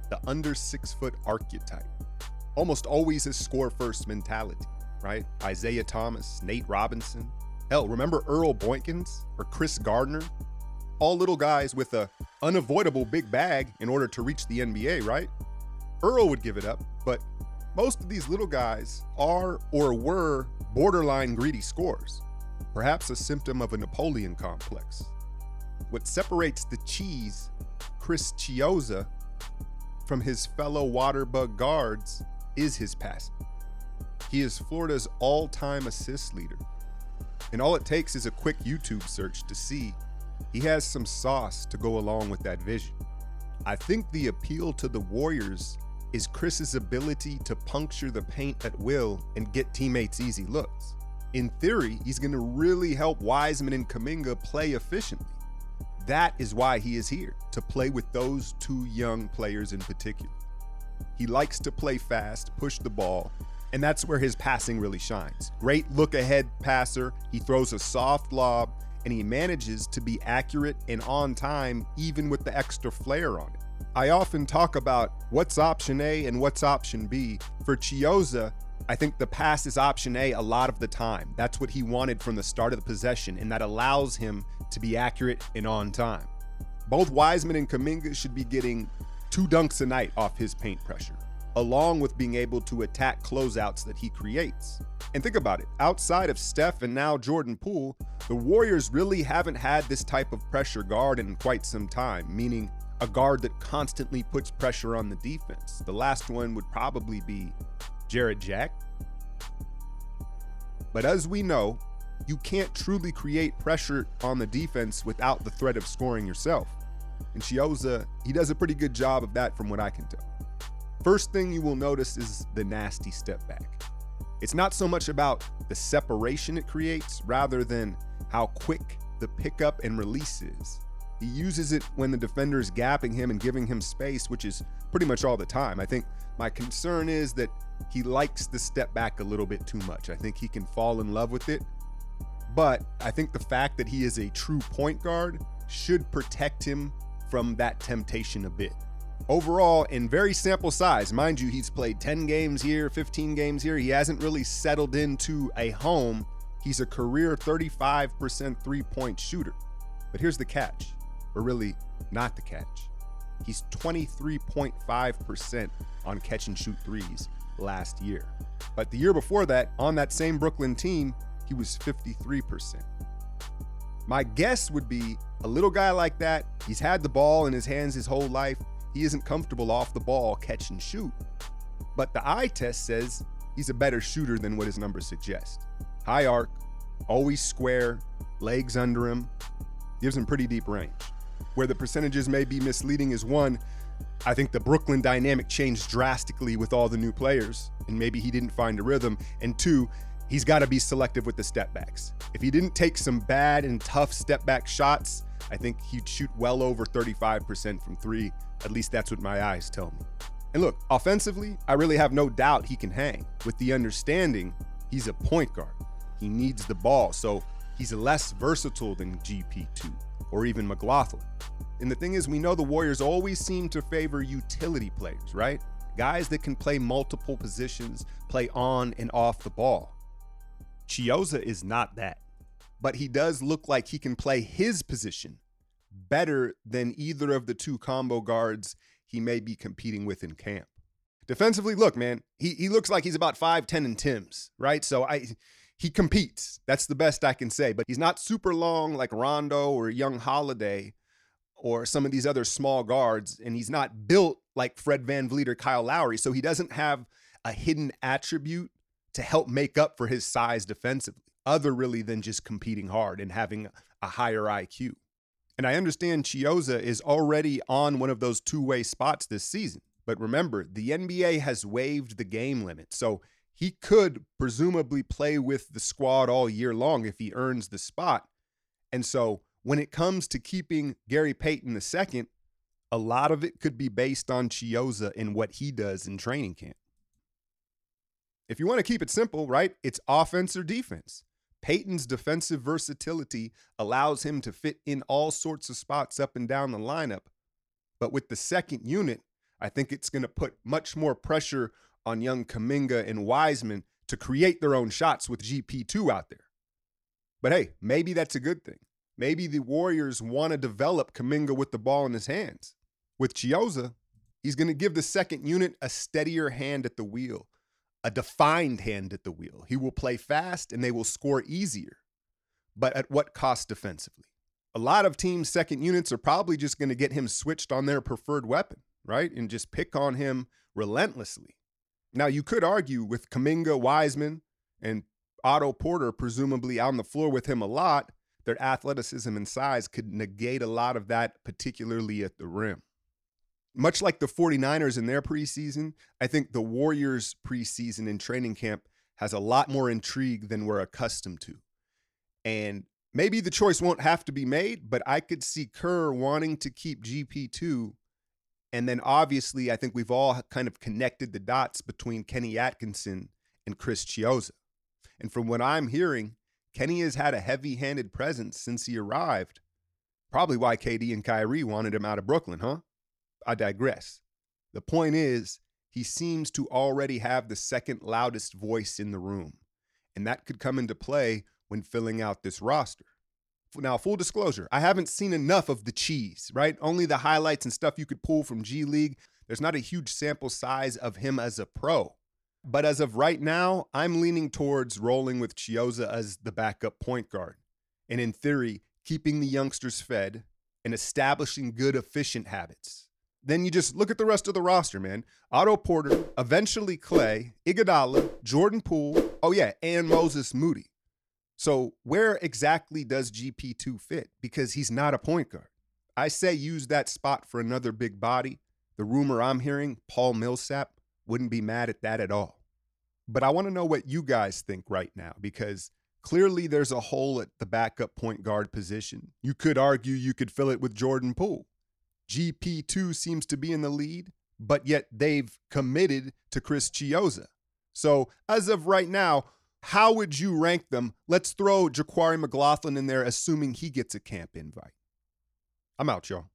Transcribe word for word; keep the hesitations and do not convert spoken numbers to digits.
the under six foot archetype. Almost always a score first mentality, right? Isaiah Thomas, Nate Robinson. Hell, remember Earl Boykins or Chris Gardner? All little guys with a unavoidable big bag in order to reach the N B A, right? Earl would give it up, but most of these little guys are or were borderline greedy scorers, perhaps a symptom of a Napoleon complex. What separates the cheese, Chris Chiozza, from his fellow waterbug guards is his passing. He is Florida's all-time assist leader, and all it takes is a quick YouTube search to see he has some sauce to go along with that vision. I think the appeal to the Warriors is Chris's ability to puncture the paint at will and get teammates easy looks. In theory, he's going to really help Wiseman and Kuminga play efficiently. That is why he is here, to play with those two young players in particular. He likes to play fast, push the ball, and that's where his passing really shines. Great look-ahead passer, he throws a soft lob, and he manages to be accurate and on time even with the extra flair on it. I often talk about what's option A and what's option B. For Chiozza, I think the pass is option A a lot of the time. That's what he wanted from the start of the possession, and that allows him to be accurate and on time. Both Wiseman and Kuminga should be getting two dunks a night off his paint pressure, along with being able to attack closeouts that he creates. And think about it, outside of Steph and now Jordan Poole, the Warriors really haven't had this type of pressure guard in quite some time, meaning a guard that constantly puts pressure on the defense. The last one would probably be Jarrett Jack. But as we know, you can't truly create pressure on the defense without the threat of scoring yourself. And Chiozza, he does a pretty good job of that from what I can tell. First thing you will notice is the nasty step back. It's not so much about the separation it creates, rather than how quick the pickup and release is. He uses it when the defender is gapping him and giving him space, which is pretty much all the time. I think my concern is that he likes the step back a little bit too much. I think he can fall in love with it. But I think the fact that he is a true point guard should protect him from that temptation a bit. Overall, in very sample size, mind you, he's played ten games here, fifteen games here. He hasn't really settled into a home. He's a career thirty-five percent three-point shooter. But here's the catch, or really not the catch. He's twenty-three point five percent on catch and shoot threes last year. But the year before that, on that same Brooklyn team, he was fifty-three percent. My guess would be a little guy like that, he's had the ball in his hands his whole life. He isn't comfortable off the ball, catch and shoot. But the eye test says he's a better shooter than what his numbers suggest. High arc, always square, legs under him, gives him pretty deep range. Where the percentages may be misleading is one, I think the Brooklyn dynamic changed drastically with all the new players, and maybe he didn't find a rhythm. And two, he's got to be selective with the step backs. If he didn't take some bad and tough step back shots, I think he'd shoot well over thirty-five percent from three. At least that's what my eyes tell me. And look, offensively, I really have no doubt he can hang, with the understanding he's a point guard. He needs the ball, so he's less versatile than G P two or even McLaughlin. And the thing is, we know the Warriors always seem to favor utility players, right? Guys that can play multiple positions, play on and off the ball. Chiozza is not that, but he does look like he can play his position better than either of the two combo guards he may be competing with in camp. Defensively, look, man, he he looks like he's about five ten in Tim's, right? So I he competes. That's the best I can say, but he's not super long like Rondo or Young Holiday or some of these other small guards, and he's not built like Fred VanVleet or Kyle Lowry, so he doesn't have a hidden attribute to help make up for his size defensively, other really than just competing hard and having a higher I Q. And I understand Chiozza is already on one of those two-way spots this season. But remember, the N B A has waived the game limit, so he could presumably play with the squad all year long if he earns the spot. And so when it comes to keeping Gary Payton the second, a lot of it could be based on Chiozza and what he does in training camp. If you want to keep it simple, right, it's offense or defense. Payton's defensive versatility allows him to fit in all sorts of spots up and down the lineup. But with the second unit, I think it's going to put much more pressure on young Kuminga and Wiseman to create their own shots with G P two out there. But hey, maybe that's a good thing. Maybe the Warriors want to develop Kuminga with the ball in his hands. With Chiozza, he's going to give the second unit a steadier hand at the wheel, a defined hand at the wheel. He will play fast and they will score easier. But at what cost defensively? A lot of teams' second units are probably just going to get him switched on their preferred weapon, right? And just pick on him relentlessly. Now, you could argue with Kuminga, Wiseman, and Otto Porter presumably on the floor with him a lot, their athleticism and size could negate a lot of that, particularly at the rim. Much like the 49ers in their preseason, I think the Warriors' preseason and training camp has a lot more intrigue than we're accustomed to. And maybe the choice won't have to be made, but I could see Kerr wanting to keep G P two. And then obviously, I think we've all kind of connected the dots between Kenny Atkinson and Chris Chiozza. And from what I'm hearing, Kenny has had a heavy-handed presence since he arrived. Probably why K D and Kyrie wanted him out of Brooklyn, huh? I digress. The point is, he seems to already have the second loudest voice in the room. And that could come into play when filling out this roster. Now, full disclosure, I haven't seen enough of the cheese, right? Only the highlights and stuff you could pull from G League. There's not a huge sample size of him as a pro. But as of right now, I'm leaning towards rolling with Chiozza as the backup point guard. And in theory, keeping the youngsters fed and establishing good, efficient habits. Then you just look at the rest of the roster, man. Otto Porter, eventually Clay, Iguodala, Jordan Poole, oh yeah, and Moses Moody. So where exactly does G P two fit? Because he's not a point guard. I say use that spot for another big body. The rumor I'm hearing, Paul Millsap, wouldn't be mad at that at all. But I want to know what you guys think right now, because clearly there's a hole at the backup point guard position. You could argue you could fill it with Jordan Poole. G P two seems to be in the lead, but yet they've committed to Chris Chiozza. So as of right now, how would you rank them? Let's throw Ja'Quari McLaughlin in there, assuming he gets a camp invite. I'm out, y'all.